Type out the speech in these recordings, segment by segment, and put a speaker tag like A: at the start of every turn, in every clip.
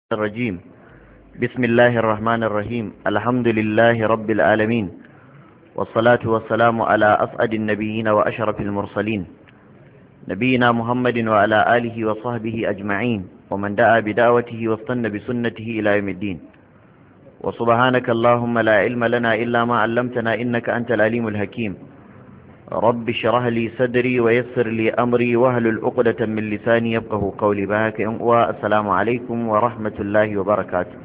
A: الرجيم بسم الله الرحمن الرحيم الحمد لله رب العالمين والصلاة والسلام على أسعد النبيين وأشرف المرسلين نبينا محمد وعلى آله وصحبه أجمعين ومن دعا بدعوته واستنى بسنته إلى يوم الدين وسبحانك اللهم لا علم لنا إلا ما علمتنا إنك أنت العليم الحكيم رب اشرح لي صدري ويسر لي أمري واحلل عقدة من لساني يفقهوا قولي بهاك والسلام عليكم ورحمة الله وبركاته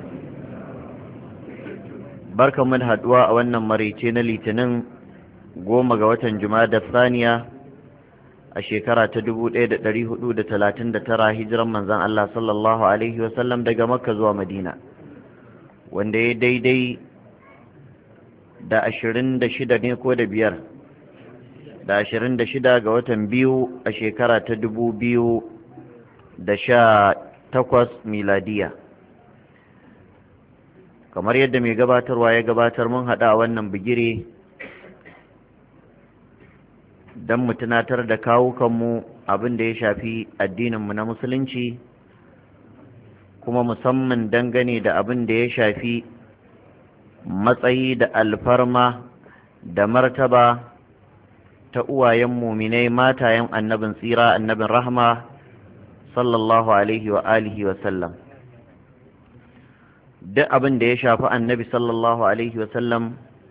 A: barkan mu da haduwa a wannan maraice na litinin 10 ga watan Jumada Thaniya a shekara ta 1439 hijiran manzon Allah sallallahu alaihi wasallam daga Makka zuwa Madina wanda ya daidai da 26 ne ko da biyar da 26 ga watan biyu a shekara ta 2018 miladiya kamar yadda mai gabatarwa ya gabatar mun haɗa wannan bigire don mu tunatar da kawukanmu abin da ya shafi addininmu na musulunci kuma musamman dangane da abin da ya shafi matsayi da alfarma da martaba ta uwayen muminai matayen annabin tsira annabin rahma sallallahu alaihi wa alihi wa sallam duk abin da ya shafi annabi sallallahu alaihi wa sallam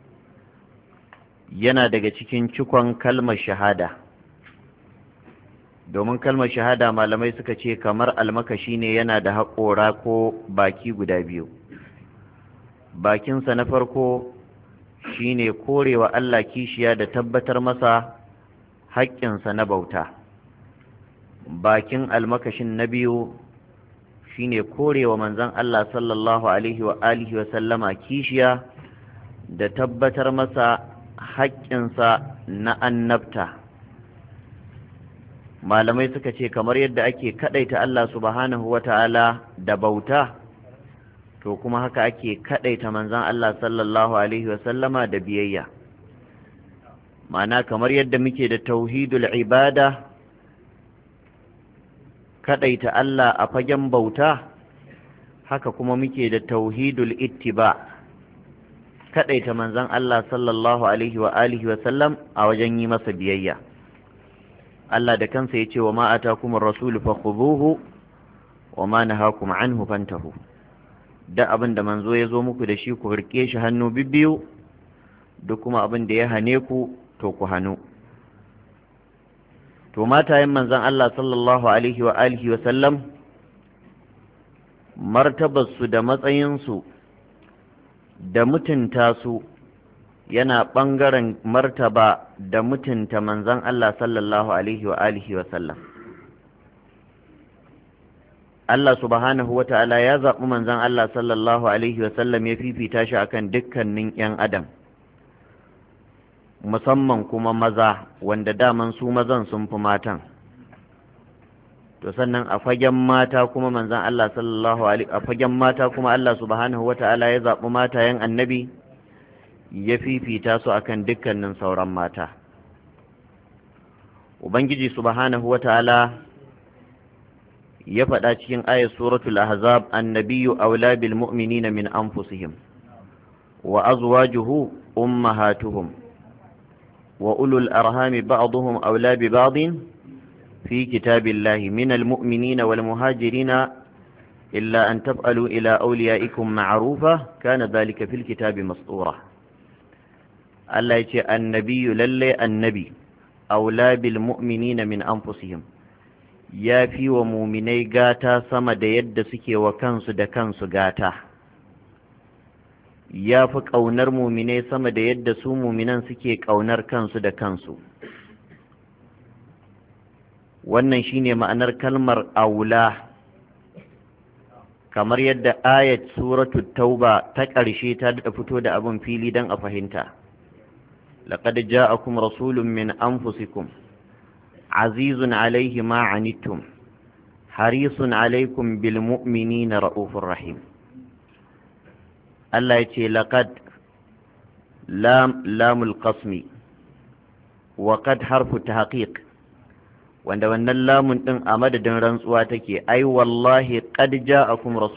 A: yana daga cikin cikon kalmar shahada domin kalmar shahada malamai suka ce kamar almakashi ne yana da haƙora ko baki guda biyu bakinsa na farko shine korewa Allah kishiya da tabbatar masa haƙƙinsa na bauta bakin almakashin na biyu shine korewa manzon Allah sallallahu alaihi wa alihi wa sallama kishiya da tabbatar masa haƙƙinsa na annabta malamai suka ce kamar yadda ake kadaita Allah subhanahu wa ta'ala da bauta to kuma haka ake kadaita manzon Allah sallallahu alaihi wa sallama da biyayya ma'ana kamar yadda muke da tauhidul ibada kadaita Allah a fagen bauta haka kuma muke da tauhidul ittiba kadaita manzon Allah sallallahu alaihi wa alihi wa sallam a wajen yi masa biyayya Allah da kansa yace wa ma atakumur rasul fakhuduhu wa ma nahakum anhu fantahu da abin da manzo ya zo muku da shi ku rike shi hannu bibbiyu duk kuma abin da ya hane ku to ku hannu to matayen manzon Allah sallallahu alaihi wa alihi wa sallam martabarsu da matsayinsu da mutunta su yana ɓangaren martaba da mutunta manzon Allah sallallahu alaihi wa alihi wa sallam Allah subhanahu wa ta'ala ya zaɓi manzon Allah sallallahu alaihi wa sallam ya fifita shi akan dukkanin 'yan adam musamman kuma maza wanda daman su mazan sun fi matan to sannan a fagen mata kuma manzon Allah sallallahu alaihi a fagen mata kuma Allah subhanahu wata'ala ya zaɓi matayen annabi ya fifita su akan dukkanin sauran mata ubangiji subhanahu wata'ala ya faɗa cikin ayat suratul ahzab annabiyyu awla bil mu'minina min anfusihim wa azwajuhu ummahatuhum وأولو الأرحام بعضهم أولى ببعض في كتاب الله من المؤمنين والمهاجرين إلا أن تفعلوا إلى أوليائكم معروفة كان ذلك في الكتاب مسطورة الله يقول النبي للي النبي أولى بالمؤمنين من أنفسهم يا في ومؤمني قاتا صمد يد سكي وكنس دكنس قاتا ya fi ƙaunar muminai sama da yadda su muminan suke ƙaunar kansu da kansu wannan shine ma'anar kalmar aula kamar yadda ayat suratu tauba ta ƙarshe ta da fito da abin fili don a fahimta laqad ja'akum rasulun min anfusikum azizun alaihi ma anittum harisun alaikum bil mu'minina ra'ufur rahim Allah ya ce laqad lamul qasmi wa qad harfu tahqiq wanda wannan lamun din a madadin rantsuwa take ai wallahi qad ja'akum rasul